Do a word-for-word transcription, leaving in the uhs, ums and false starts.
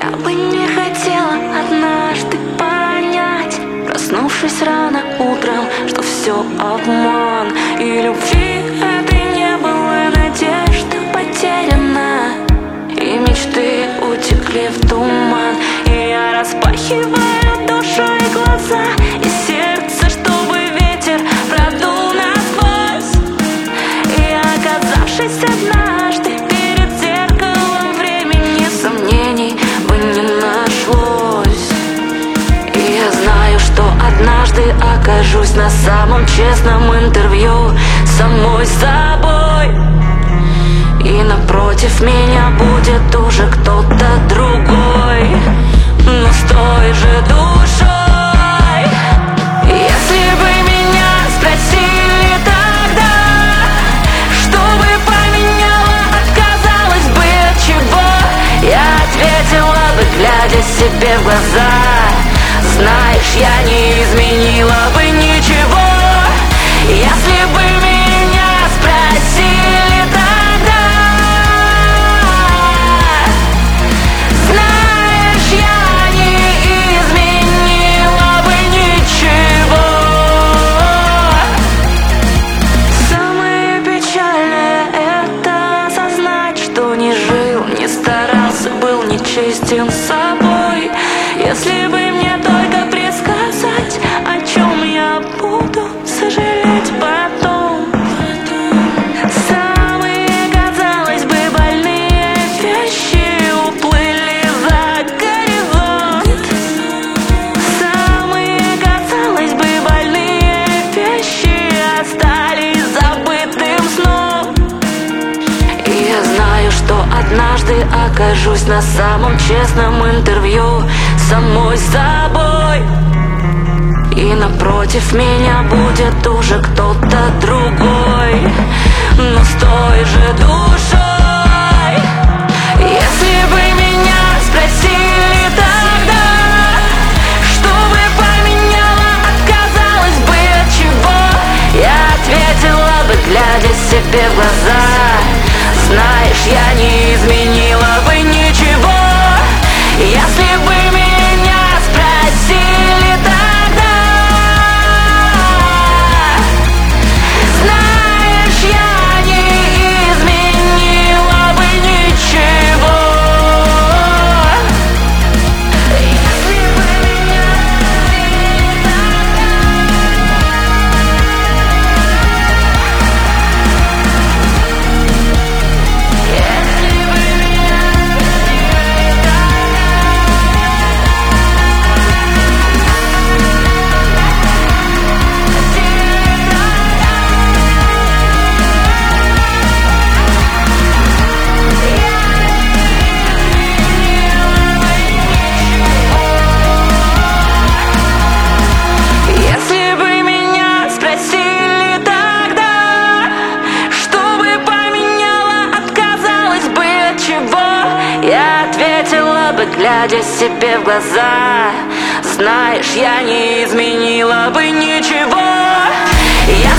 Я бы не хотела однажды понять, проснувшись рано утром, что все обман. И любви этой не было, надежда потеряна, и мечты утекли в туман. И я распахиваю душой глаза и сердце, чтобы ветер продул насквозь. И оказавшись однажды перед зеркалом времени, сомнений бы не нашлось. И я знаю, что однажды окажусь на самом честном интервью с самой собой, и напротив меня будет уже кто-то другой, но с той же душой. Если бы меня спросили тогда, что бы поменяла, отказалась бы от чего, я ответила бы, глядя себе в глаза: знаешь, я не изменила бы ничего. Если бы меня спросили тогда, знаешь, я не изменила бы ничего. Самое печальное — это осознать, что не жил, не старался, был нечестен с собой. Если бы мне только предсказать, о чем я буду сожалеть потом. Самые, казалось бы, больные вещи уплыли за горизонт. Самые, казалось бы, больные вещи остались забытым сном. И я знаю, что однажды окажусь на самом честном интервью с самой собой, и напротив меня будет уже кто-то другой, но с той же душой. Если бы меня спросили тогда, что бы поменяла, отказалась бы от чего, я ответила бы, глядя себе в глаза: знаешь, я не изменила бы ничего. Если бы меня спросили тогда, знаешь, я не изменила бы ничего. Если бы меня спросили тогда, если бы меня спросили тогда. Если бы меня спросили тогда, что бы поменяла, отказалась бы от чего, я ответила бы, глядя себе в глаза: знаешь, я не изменила бы ничего. Я